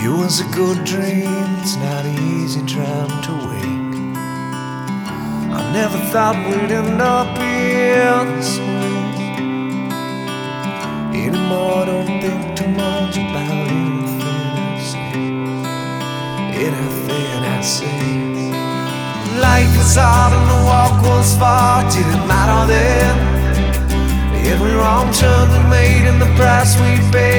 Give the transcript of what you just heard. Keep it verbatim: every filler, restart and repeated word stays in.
It was a good dream, it's not easy trying to wake. I never thought we'd end up here this way. Anymore, don't think too much about anything I say. Anything I say. Life was hard and the walk was far. Didn't matter then. Every wrong turn we made and the price we paid.